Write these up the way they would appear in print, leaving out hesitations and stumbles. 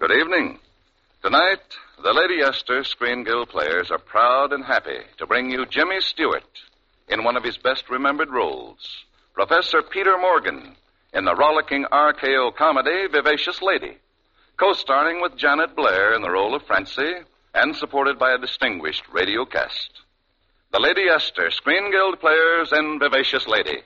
Good evening. Tonight, the Lady Esther Screen Guild players are proud and happy to bring you Jimmy Stewart in one of his best-remembered roles, Professor Peter Morgan in the rollicking RKO comedy Vivacious Lady, co-starring with Janet Blair in the role of Francie and supported by a distinguished radio cast. The Lady Esther Screen Guild players in Vivacious Lady.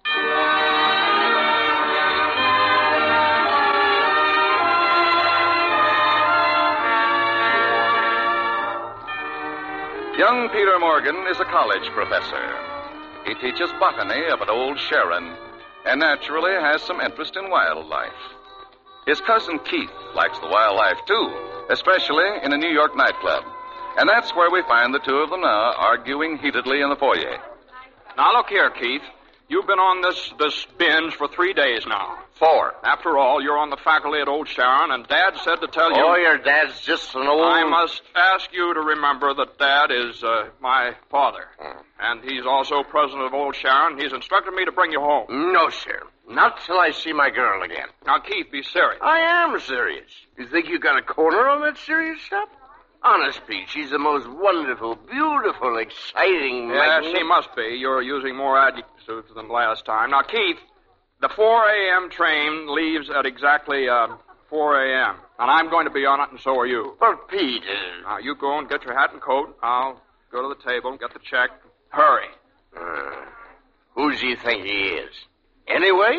Young Peter Morgan is a college professor. He teaches botany up at Old Sharon and naturally has some interest in wildlife. His cousin Keith likes the wildlife, too, especially in a New York nightclub. And that's where we find the two of them now arguing heatedly in the foyer. Now, look here, Keith. You've been on this binge for 3 days now. 4. After all, you're on the faculty at Old Sharon, and Dad said to tell you... Oh, your dad's just an old... I must ask you to remember that Dad is my father. And he's also president of Old Sharon. He's instructed me to bring you home. No, sir. Not till I see my girl again. Now, Keith, be serious. I am serious. You think you got a corner on that serious stuff? Honest, Pete, she's the most wonderful, beautiful, exciting... Yes, she must be. You're using more adjectives than last time. Now, Keith, the 4 a.m. train leaves at exactly 4 a.m. And I'm going to be on it, and so are you. But, Pete... Now, you go and get your hat and coat. I'll go to the table and get the check. Hurry. Who does he think he is? Anyway?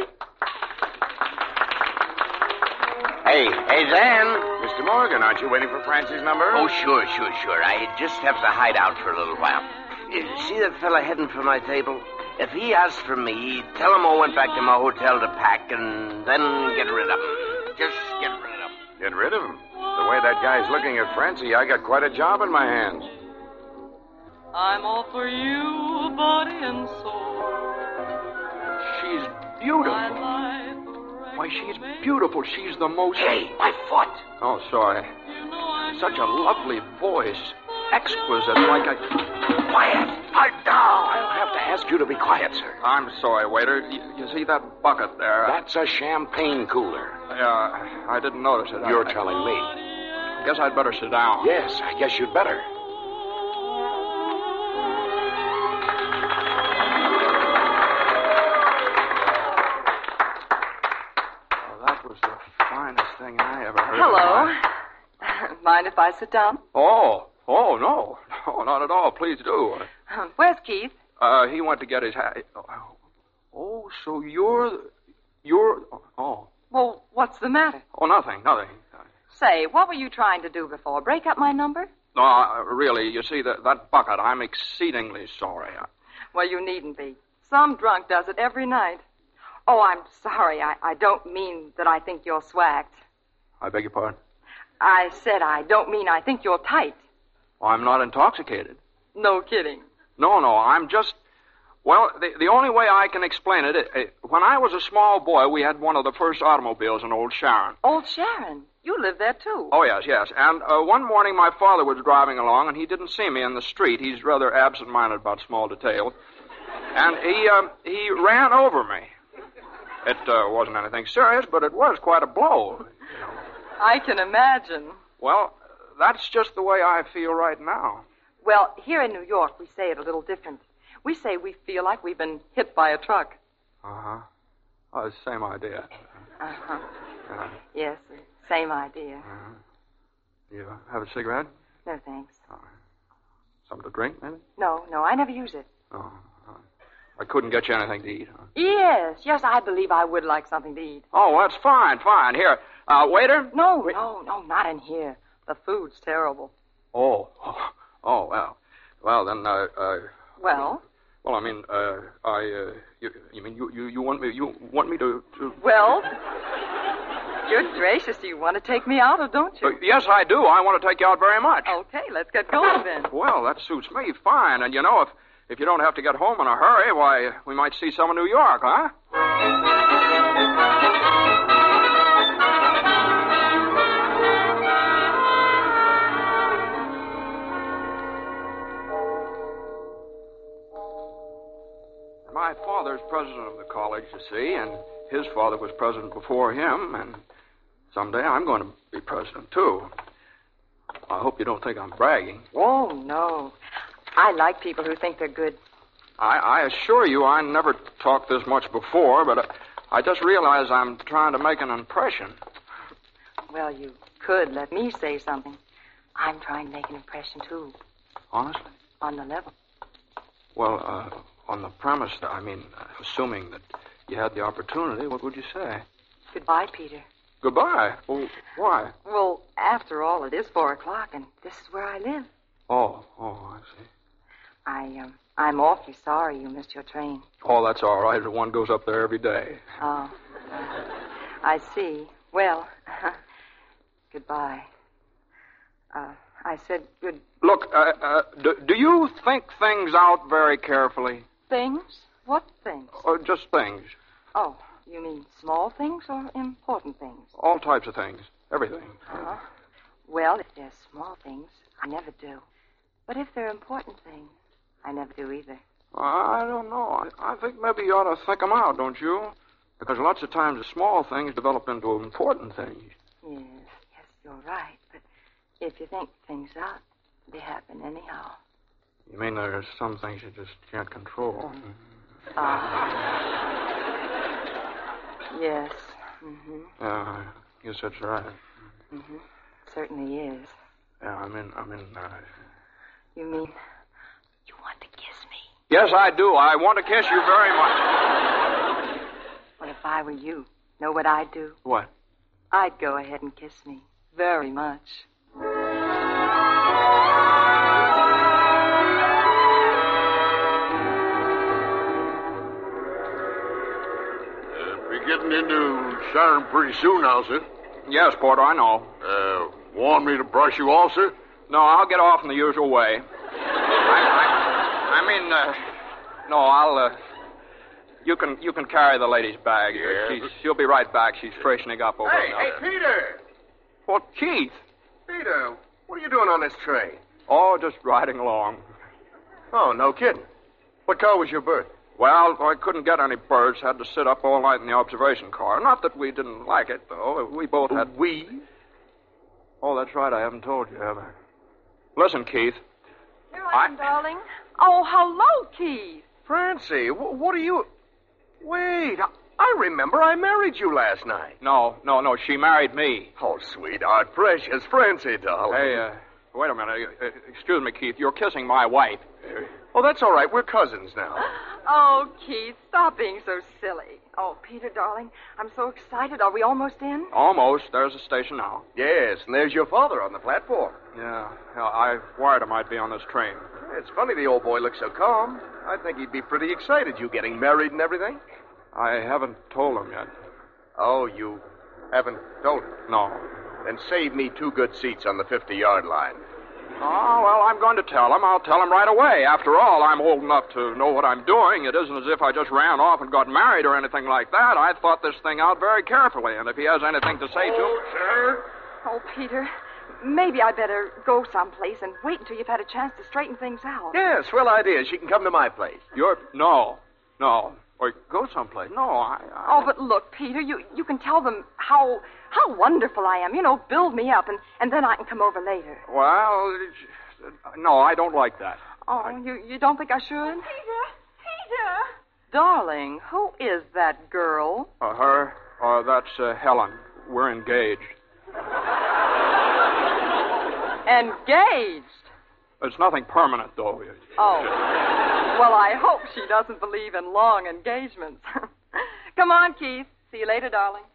Hey, Dan. Mr. Morgan, aren't you waiting for Francie's number? Oh, sure. I just have to hide out for a little while. See that fella heading for my table? If he asks for me, tell him I went back to my hotel to pack and then get rid of him. Just get rid of him. Get rid of him? The way that guy's looking at Francie, I got quite a job in my hands. I'm all for you, body and soul. She's beautiful. Why, she's beautiful. She's the most... Hey, my foot. Oh, sorry. Such a lovely voice. Exquisite, like a... Quiet. Down. I'll have to ask you to be quiet, sir. I'm sorry, waiter. You see that bucket there? That's a champagne cooler. I didn't notice it. You're telling me. I guess I'd better sit down. Yes, I guess you'd better. That was the finest thing I ever heard. Hello. Mind if I sit down? Oh, no. No, not at all. Please do. Where's Keith? He went to get his hat. Oh, so you're... Oh. Well, what's the matter? Oh, nothing. Say, what were you trying to do before? Break up my number? No, really, you see, that bucket, I'm exceedingly sorry. Well, you needn't be. Some drunk does it every night. Oh, I'm sorry. I don't mean that I think you're swacked. I beg your pardon? I said I don't mean I think you're tight. Oh, I'm not intoxicated. No kidding. No, I'm just... Well, the only way I can explain it, when I was a small boy, we had one of the first automobiles in Old Sharon. Old Sharon? You live there, too. Oh, yes. And one morning my father was driving along, and he didn't see me in the street. He's rather absent-minded about small details. And he ran over me. It wasn't anything serious, but it was quite a blow. I can imagine. Well, that's just the way I feel right now. Well, here in New York, we say it a little different. We say we feel like we've been hit by a truck. Uh-huh. Oh, same idea. Uh-huh. Yes, same idea. Uh-huh. You have a cigarette? No, thanks. Something to drink, maybe? No, I never use it. Oh. I couldn't get you anything to eat, huh? Yes, I believe I would like something to eat. Oh, that's fine. Here, waiter? No, not in here. The food's terrible. Oh, well. Well, then, Well? Well, I mean, you want me to... Well, you're gracious. Do you want to take me out or don't you? Yes, I do. I want to take you out very much. Okay, let's get going then. Well, that suits me fine. And, if you don't have to get home in a hurry, why, we might see some of New York, huh? My father's president of the college, you see, and his father was president before him, and Someday I'm going to be president, too. I hope you don't think I'm bragging. Oh, no. I like people who think they're good. I assure you I never talked this much before, but I just realized I'm trying to make an impression. Well, you could let me say something. I'm trying to make an impression, too. Honestly? On the level. Well, on the premise, assuming that you had the opportunity, what would you say? Goodbye, Peter. Goodbye? Well, why? Well, after all, it is 4 o'clock, and this is where I live. Oh, I see. I'm awfully sorry you missed your train. Oh, that's all right. One goes up there every day. Oh, I see. Well, goodbye. I said good... Look, do you think things out very carefully? Things? What things? Just things. Oh, you mean small things or important things? All types of things. Everything. Well, if they're small things, I never do. But if they're important things, I never do either. I don't know. I think maybe you ought to think them out, don't you? Because lots of times the small things develop into important things. Yes, you're right. But if you think things out, they happen anyhow. You mean there's some things you just can't control? Yes. Mm-hmm. Yeah, I guess that's right. Mm-hmm. Certainly is. Yeah, You mean you want to kiss me? Yes, I do. I want to kiss you very much. Well, if I were you, know what I'd do? What? I'd go ahead and kiss me. Very much. We're getting into Sharon pretty soon now, sir. Yes, Porter, I know. Want me to brush you off, sir? No, I'll get off in the usual way. You can carry the lady's bag. Yeah. She'll be right back. She's freshening up over there. Hey, Peter! Well, Keith. Peter, what are you doing on this train? Oh, just riding along. Oh, no kidding. What car was your berth? Well, I couldn't get any berths. Had to sit up all night in the observation car. Not that we didn't like it, though. We both had... We? Oh, that's right. I haven't told you, have I? Listen, Keith. Here I am, darling. Oh, hello, Keith. Francie, what are you... Wait, I remember I married you last night. No. She married me. Oh, sweetheart, precious Francie, darling. Hey, wait a minute. Excuse me, Keith. You're kissing my wife. Oh, that's all right. We're cousins now. Oh, Keith, stop being so silly. Oh, Peter, darling, I'm so excited. Are we almost in? Almost. There's a station now. Yes, and there's your father on the platform. Yeah, I wired him I'd be on this train. It's funny the old boy looks so calm. I think he'd be pretty excited, you getting married and everything. I haven't told him yet. Oh, you haven't told him? No. Then save me 2 good seats on the 50-yard line. Oh, well, I'm going to tell him. I'll tell him right away. After all, I'm old enough to know what I'm doing. It isn't as if I just ran off and got married or anything like that. I thought this thing out very carefully, and if he has anything to say to... sir. Oh, Peter, maybe I better go someplace and wait until you've had a chance to straighten things out. Yeah, swell idea. She can come to my place. No. Or go someplace. No, Oh, but look, Peter, you can tell them how wonderful I am. You know, build me up, and then I can come over later. Well, no, I don't like that. Oh, you don't think I should? Peter! Darling, who is that girl? Her? That's Helen. We're engaged. Engaged? It's nothing permanent, though. Oh. Well, I hope she doesn't believe in long engagements. Come on, Keith. See you later, darling.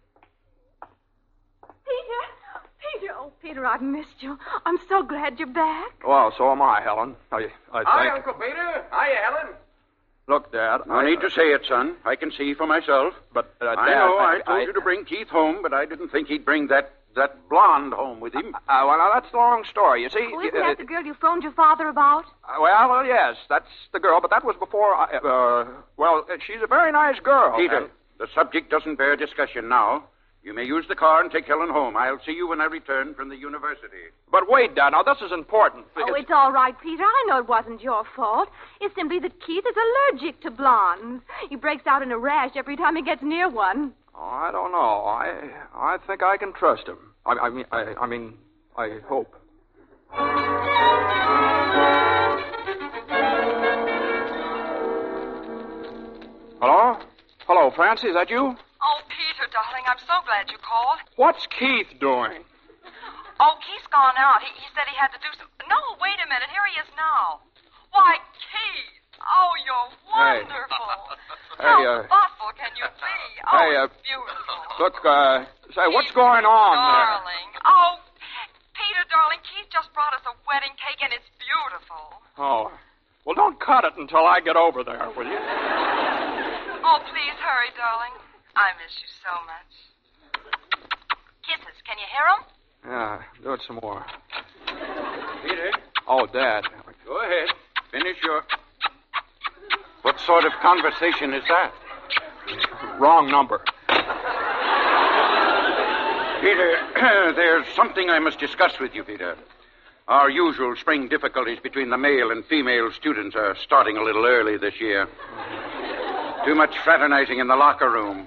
Peter, oh, Peter, I've missed you. I'm so glad you're back. Well, so am I, Helen. I think... Hi, Uncle Peter. Hiya, Helen. Look, Dad, No need to say it, son. I can see for myself. But, Dad... I know I told you to bring Keith home, but I didn't think he'd bring that blonde home with him. Well, now, that's the long story. You see... Oh, isn't that the girl you phoned your father about? Well, yes, that's the girl, but that was before she's a very nice girl. Peter, the subject doesn't bear discussion now. You may use the car and take Helen home. I'll see you when I return from the university. But wait, Dad, now this is important. Oh, it's all right, Peter. I know it wasn't your fault. It's simply that Keith is allergic to blondes. He breaks out in a rash every time he gets near one. Oh, I don't know. I think I can trust him. I hope. Hello? Hello, Francie, is that you? Oh, Peter, darling, I'm so glad you called. What's Keith doing? Oh, Keith's gone out. He said he had to do some... No, wait a minute. Here he is now. Why, Keith. Oh, you're wonderful. How thoughtful can you be? Oh, it's beautiful. Look, say, what's going on darling. there? Oh, Peter, darling, Keith just brought us a wedding cake, and it's beautiful. Oh. Well, don't cut it until I get over there, will you? Oh, please hurry, darling. I miss you so much. Kisses. Can you hear them? Yeah, do it some more. Peter? Oh, Dad. Go ahead. Finish your... What sort of conversation is that? Wrong number. Peter, there's something I must discuss with you, Peter. Our usual spring difficulties between the male and female students are starting a little early this year. Too much fraternizing in the locker room.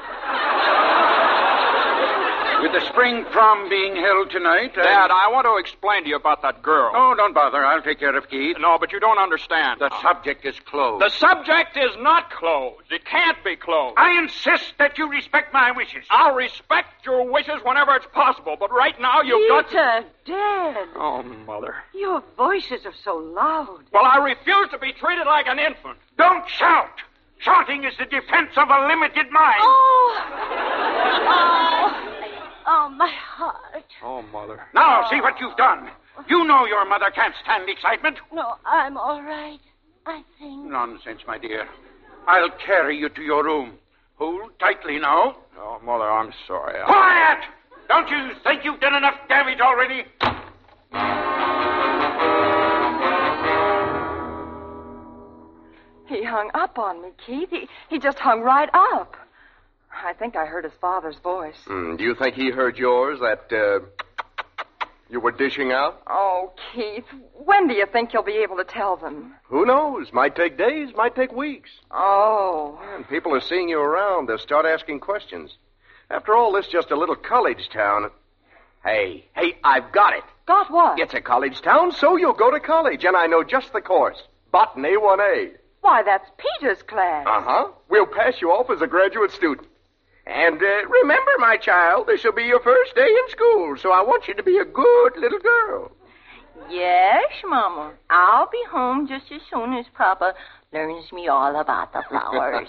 With the spring prom being held tonight... Dad, I want to explain to you about that girl. Oh, don't bother. I'll take care of Keith. No, but you don't understand. The subject is closed. The subject is not closed. It can't be closed. I insist that you respect my wishes. I'll respect your wishes whenever it's possible, but right now you've got to... Dad. Oh, Mother. Your voices are so loud. Well, I refuse to be treated like an infant. Don't shout. Shouting is the defense of a limited mind. Oh, my heart. Oh, Mother. Now, see what you've done. You know your mother can't stand excitement. No, I'm all right, I think. Nonsense, my dear. I'll carry you to your room. Hold tightly now. Oh, Mother, I'm sorry. Quiet! Don't you think you've done enough damage already? He hung up on me, Keith. He just hung right up. I think I heard his father's voice. Do you think he heard yours, that you were dishing out? Oh, Keith, when do you think you'll be able to tell them? Who knows? Might take days, might take weeks. Oh. And people are seeing you around. They'll start asking questions. After all, this is just a little college town. Hey, I've got it. Got what? It's a college town, so you'll go to college, and I know just the course. Botany 1A. Why, that's Peter's class. Uh-huh. We'll pass you off as a graduate student. And remember, my child, this will be your first day in school, so I want you to be a good little girl. Yes, Mama. I'll be home just as soon as Papa learns me all about the flowers.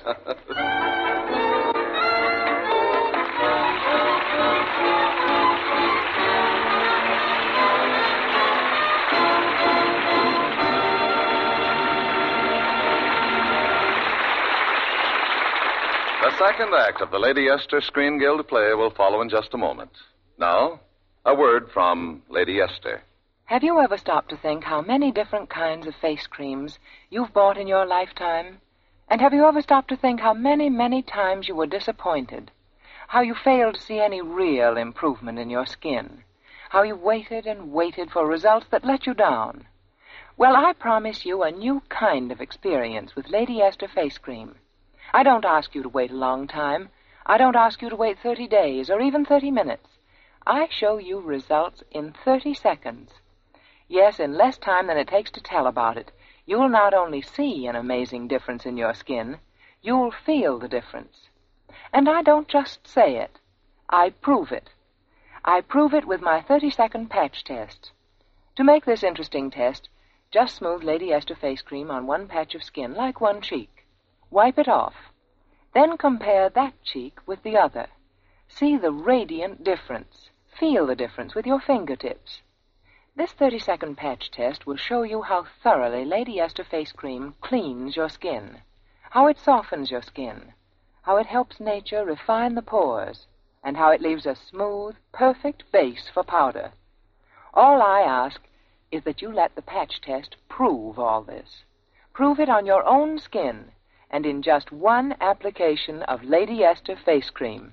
The second act of the Lady Esther Screen Guild play will follow in just a moment. Now, a word from Lady Esther. Have you ever stopped to think how many different kinds of face creams you've bought in your lifetime? And have you ever stopped to think how many, many times you were disappointed? How you failed to see any real improvement in your skin? How you waited and waited for results that let you down? Well, I promise you a new kind of experience with Lady Esther Face Cream. I don't ask you to wait a long time. I don't ask you to wait 30 days or even 30 minutes. I show you results in 30 seconds. Yes, in less time than it takes to tell about it, you'll not only see an amazing difference in your skin, you'll feel the difference. And I don't just say it. I prove it. I prove it with my 30-second patch test. To make this interesting test, just smooth Lady Esther Face Cream on one patch of skin, like one cheek. Wipe it off. Then compare that cheek with the other. See the radiant difference. Feel the difference with your fingertips. This 30-second patch test will show you how thoroughly Lady Esther Face Cream cleans your skin, how it softens your skin, how it helps nature refine the pores, and how it leaves a smooth, perfect base for powder. All I ask is that you let the patch test prove all this. Prove it on your own skin, and in just one application of Lady Esther Face Cream.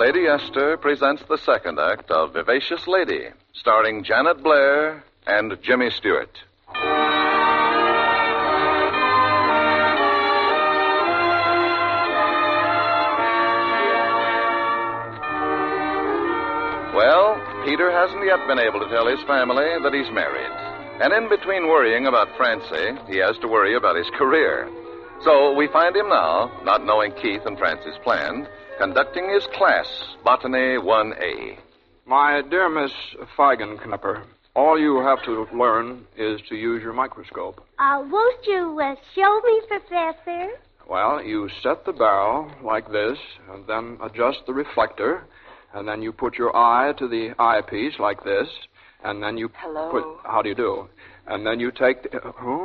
Lady Esther presents the second act of Vivacious Lady, starring Janet Blair and Jimmy Stewart. Well, Peter hasn't yet been able to tell his family that he's married. And in between worrying about Francie, he has to worry about his career. So we find him now, not knowing Keith and Francie's plan, conducting his class, Botany 1A. My dear Miss Feigenknipper, all you have to learn is to use your microscope. Won't you show me, Professor? Well, you set the barrel like this, and then adjust the reflector, and then you put your eye to the eyepiece like this, and then you Hello. put... How do you do? And then you take the...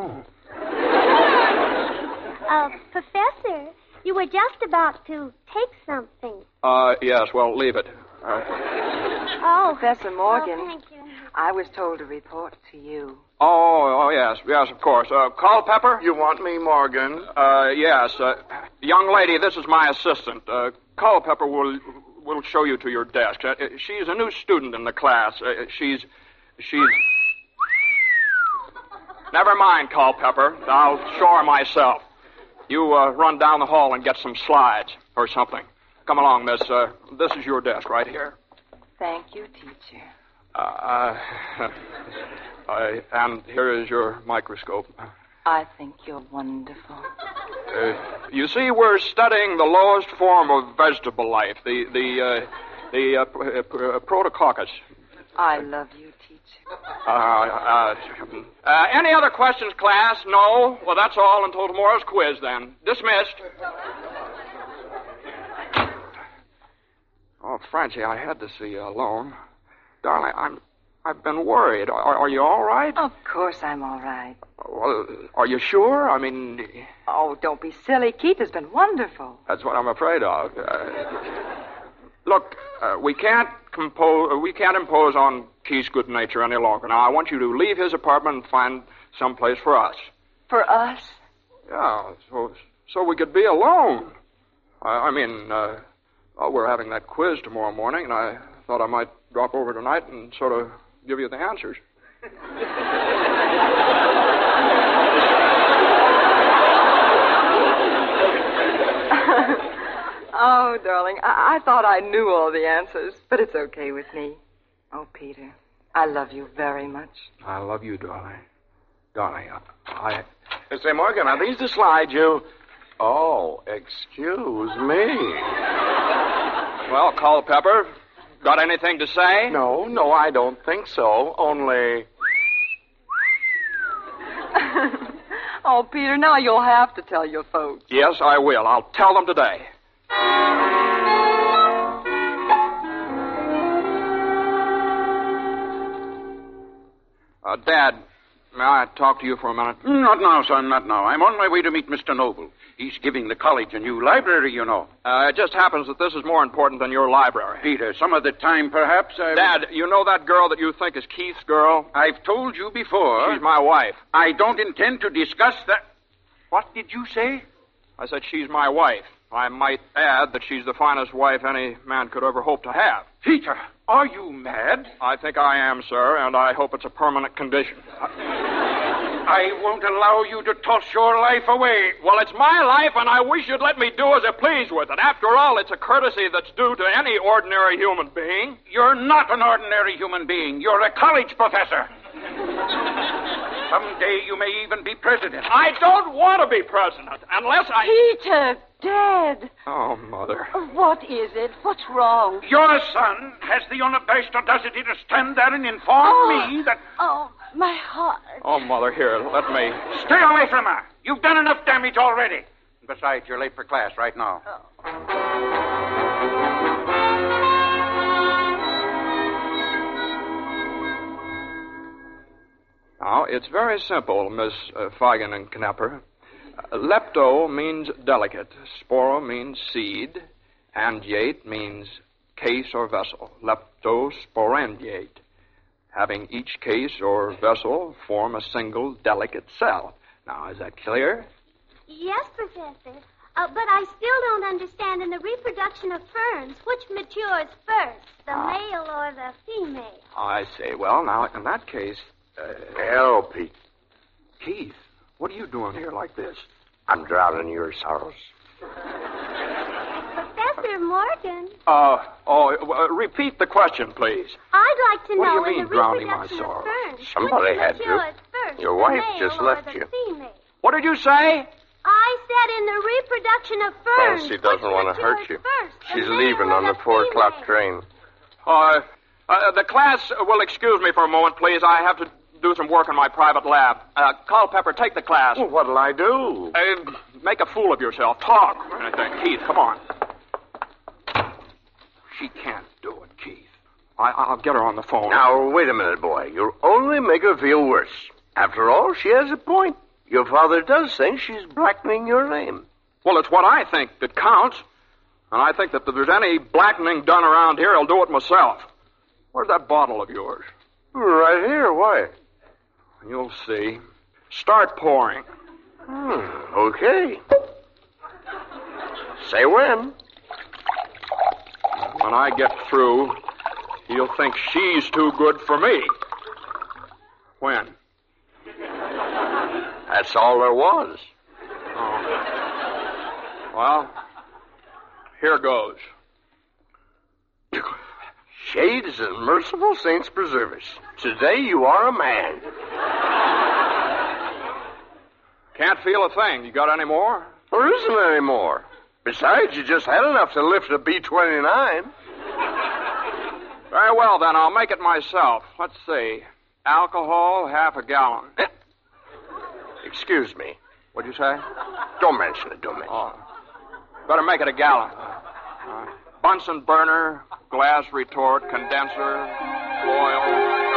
Professor, you were just about to take something. Yes, well, leave it. Professor Morgan. Oh, thank you. I was told to report to you. Oh, yes, of course. Culpepper? You want me, Morgan? Yes. Young lady, this is my assistant. Culpepper will show you to your desk. She's a new student in the class. She's... Never mind, Culpepper. I'll show her myself. You run down the hall and get some slides or something. Come along, miss. This is your desk right here. Thank you, teacher. And here is your microscope. I think you're wonderful. You see, we're studying the lowest form of vegetable life, the Protococcus. I love you, teacher. Any other questions, class? No? Well, that's all until tomorrow's quiz, then. Dismissed. Oh, Francie, I had to see you alone. Darling, I've been worried. Are you all right? Of course I'm all right. Well, are you sure? I mean... Oh, don't be silly. Keith has been wonderful. That's what I'm afraid of. Look, we can't impose on Keith's good nature any longer. Now, I want you to leave his apartment and find some place for us. For us? Yeah, so we could be alone. We're having that quiz tomorrow morning, and I thought I might drop over tonight and sort of give you the answers. Oh, darling, I thought I knew all the answers, but it's okay with me. Oh, Peter, I love you very much. I love you, darling. Darling, Say, Morgan, are these the slides you... Oh, excuse me. Well, Culpepper, got anything to say? No, I don't think so. Only... Oh, Peter, now you'll have to tell your folks. Yes, I will. I'll tell them today. Dad, may I talk to you for a minute? Not now, son, not now. I'm on my way to meet Mr. Noble. He's giving the college a new library, you know. It just happens that this is more important than your library. Peter, some of the time, perhaps, Dad, you know that girl that you think is Keith's girl? I've told you before. She's my wife. I don't intend to discuss that. What did you say? I said she's my wife. I might add that she's the finest wife any man could ever hope to have. Peter, are you mad? I think I am, sir, and I hope it's a permanent condition. I won't allow you to toss your life away. Well, it's my life, and I wish you'd let me do as I please with it. After all, it's a courtesy that's due to any ordinary human being. You're not an ordinary human being. You're a college professor. Someday you may even be president. I don't want to be president unless I... Peter, Dad. Oh, Mother. What is it? What's wrong? Your son has the unabashed audacity to stand there and inform me that... Oh, my heart. Oh, Mother, here, let me... Stay away from her. You've done enough damage already. Besides, you're late for class right now. Now, it's very simple, Miss Feigenknipper. Lepto means delicate, sporo means seed, angiate means case or vessel. Leptosporangiate. Having each case or vessel form a single delicate cell. Now, is that clear? Yes, Professor. But I still don't understand in the reproduction of ferns which matures first, the male or the female. I see. Well, now, in that case... Hello, Pete. Keith, what are you doing here like this? I'm drowning your sorrows. Professor Morgan. Repeat the question, please. I'd like to What do know you in mean, the drowning my reproduction of sorrows? ferns Somebody which had to. matures first, Your the wife male just or left the you. female. What did you say? I said in the reproduction of ferns. Fancy doesn't want to hurt you. She's leaving on the 4 o'clock train. The class will excuse me for a moment, please. I have to do some work in my private lab. Culpepper, take the class. Well, what'll I do? Make a fool of yourself. Talk. Keith, come on. She can't do it, Keith. I'll get her on the phone. Now, wait a minute, boy. You'll only make her feel worse. After all, she has a point. Your father does think she's blackening your name. Well, it's what I think that counts. And I think that if there's any blackening done around here, I'll do it myself. Where's that bottle of yours? Right here. Why? You'll see. Start pouring. Okay. Say when. When I get through, you'll think she's too good for me. When? That's all there was. Oh. Well, here goes. Shades and merciful saints preserve us. Today you are a man. Can't feel a thing. You got any more? There isn't any more. Besides, you just had enough to lift a B-29. Very well, then. I'll make it myself. Let's see. Alcohol, half a gallon. Excuse me. What'd you say? Don't mention it, don't mention it. Oh. Better make it a gallon. Bunsen burner, glass retort, condenser, oil.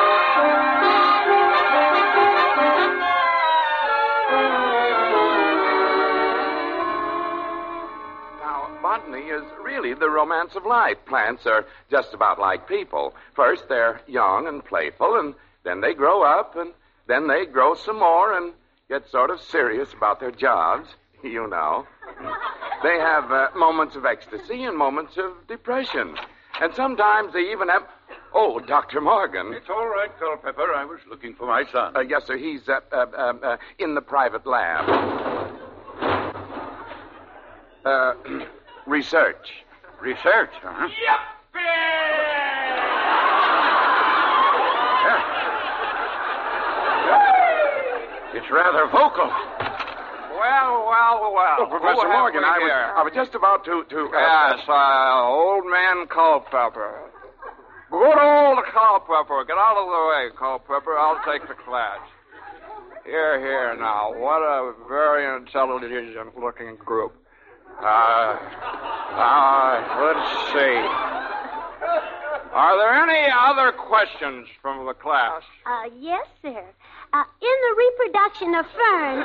Now, botany is really the romance of life. Plants are just about like people. First, they're young and playful, and then they grow up, and then they grow some more and get sort of serious about their jobs, you know. They have moments of ecstasy and moments of depression. And sometimes they even have... Oh, Dr. Morgan. It's all right, Culpepper. I was looking for my son. Yes, sir. He's in the private lab. Research. Research, huh? It's rather vocal. Well. Oh, Professor Morgan, I was just about to... Yes, old man Culpepper. Good old Culpepper. Get out of the way, Culpepper. I'll take the class. Here, now. What a very intelligent-looking group. Let's see. Are there any other questions from the class? Yes, sir. In the reproduction of ferns,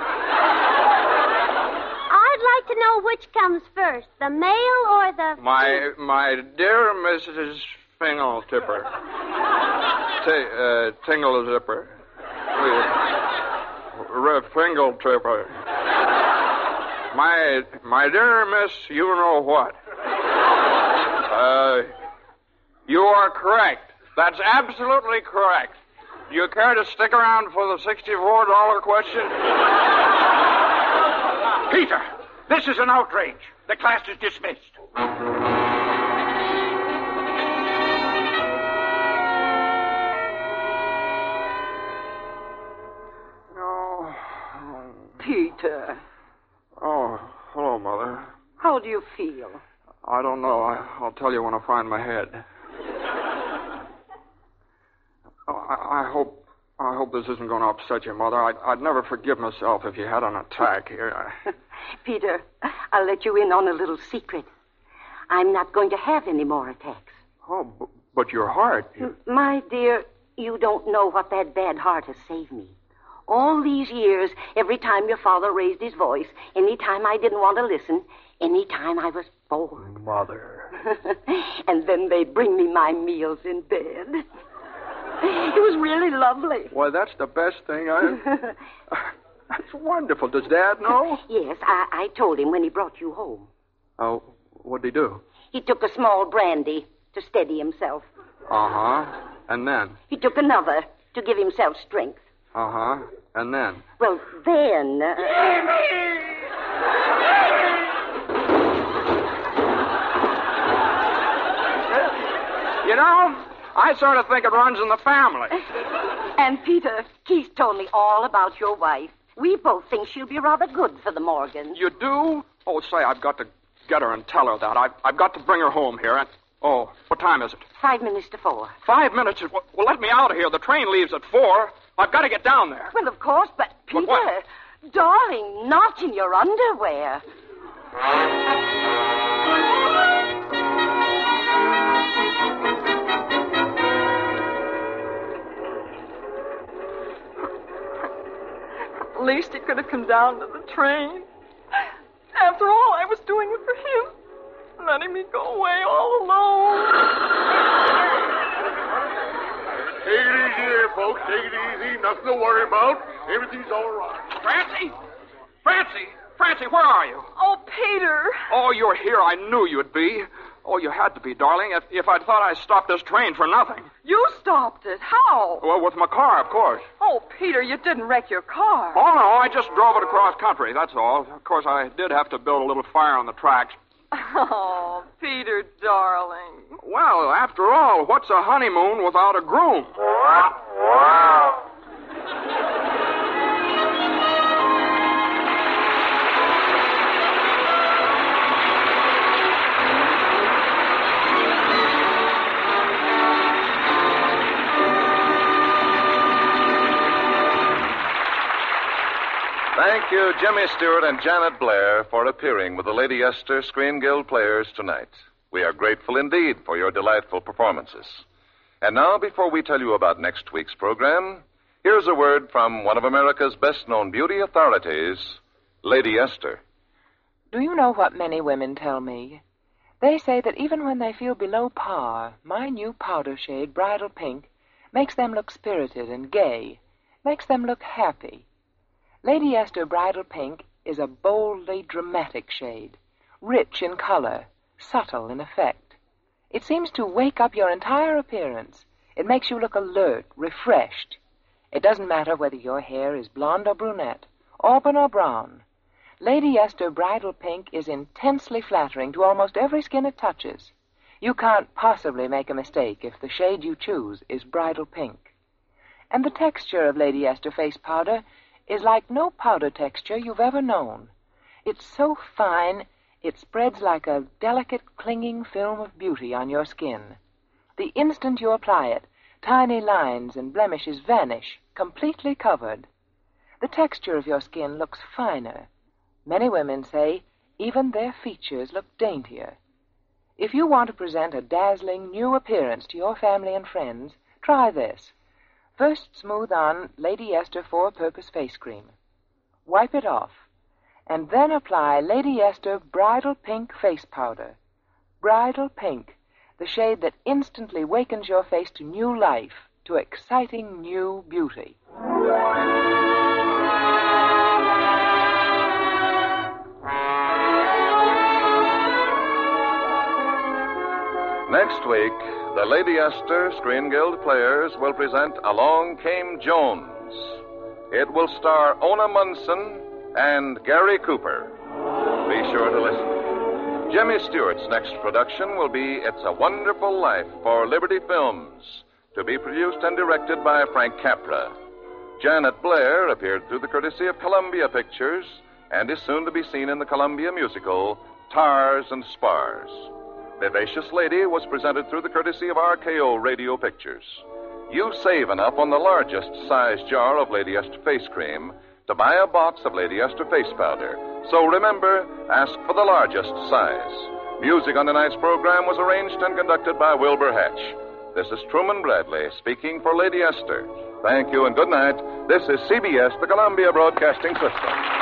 I'd like to know which comes first, the male or the... My dear Mrs. Fingle-Tipper. Tingle-Zipper. Fingle-Tipper. My dear Miss, you know what? You are correct. That's absolutely correct. Do you care to stick around for the $64 question? Peter, this is an outrage. The class is dismissed. Oh. Peter. Oh, hello, Mother. How do you feel? I don't know. I'll tell you when I find my head. I hope this isn't going to upset you, Mother. I'd never forgive myself if you had an attack here. Peter, I'll let you in on a little secret. I'm not going to have any more attacks. Oh, but your heart... My dear, you don't know what that bad heart has saved me. All these years, every time your father raised his voice, any time I didn't want to listen, any time I was bored. Mother. And then they'd bring me my meals in bed. It was really lovely. Why, that's the best thing That's wonderful. Does Dad know? Yes, I told him when he brought you home. Oh, what'd he do? He took a small brandy to steady himself. Uh-huh. And then? He took another to give himself strength. Uh-huh. And then? Well, then... You know, I sort of think it runs in the family. And, Peter, Keith told me all about your wife. We both think she'll be rather good for the Morgans. You do? Oh, say, I've got to get her and tell her that. I've got to bring her home here. And oh, what time is it? 5 minutes to 4. 5 minutes? Well, let me out of here. The train leaves at 4. I've got to get down there. Well, of course, but, Peter, what? Darling, not in your underwear. At least he could have come down to the train. After all, I was doing it for him. Letting me go away all alone. Take it easy there, folks. Take it easy. Nothing to worry about. Everything's all right. Francie? Francie, where are you? Oh, Peter. Oh, you're here. I knew you'd be. Oh, you had to be, darling. If I'd thought I stopped this train for nothing. You stopped it. How? Well, with my car, of course. Oh, Peter, you didn't wreck your car. Oh, no, I just drove it across country, that's all. Of course, I did have to build a little fire on the tracks. Oh, Peter, darling. Well, after all, what's a honeymoon without a groom? Thank you, Jimmy Stewart and Janet Blair, for appearing with the Lady Esther Screen Guild players tonight. We are grateful indeed for your delightful performances. And now, before we tell you about next week's program, here's a word from one of America's best-known beauty authorities, Lady Esther. Do you know what many women tell me? They say that even when they feel below par, my new powder shade, Bridal Pink, makes them look spirited and gay, makes them look happy. Lady Esther Bridal Pink is a boldly dramatic shade, rich in color, subtle in effect. It seems to wake up your entire appearance. It makes you look alert, refreshed. It doesn't matter whether your hair is blonde or brunette, auburn or brown. Lady Esther Bridal Pink is intensely flattering to almost every skin it touches. You can't possibly make a mistake if the shade you choose is Bridal Pink. And the texture of Lady Esther face powder is like no powder texture you've ever known. It's so fine, it spreads like a delicate, clinging film of beauty on your skin. The instant you apply it, tiny lines and blemishes vanish, completely covered. The texture of your skin looks finer. Many women say even their features look daintier. If you want to present a dazzling new appearance to your family and friends, try this. First, smooth on Lady Esther Four-Purpose Face Cream. Wipe it off, and then apply Lady Esther Bridal Pink Face Powder. Bridal Pink, the shade that instantly wakens your face to new life, to exciting new beauty. Next week, the Lady Esther Screen Guild players will present Along Came Jones. It will star Ona Munson and Gary Cooper. Be sure to listen. Jimmy Stewart's next production will be It's a Wonderful Life for Liberty Films, to be produced and directed by Frank Capra. Janet Blair appeared through the courtesy of Columbia Pictures and is soon to be seen in the Columbia musical Tars and Spars. Vivacious Lady was presented through the courtesy of RKO Radio Pictures. You save enough on the largest size jar of Lady Esther face cream to buy a box of Lady Esther face powder. So remember, ask for the largest size. Music on tonight's program was arranged and conducted by Wilbur Hatch. This is Truman Bradley speaking for Lady Esther. Thank you and good night. This is CBS, the Columbia Broadcasting System.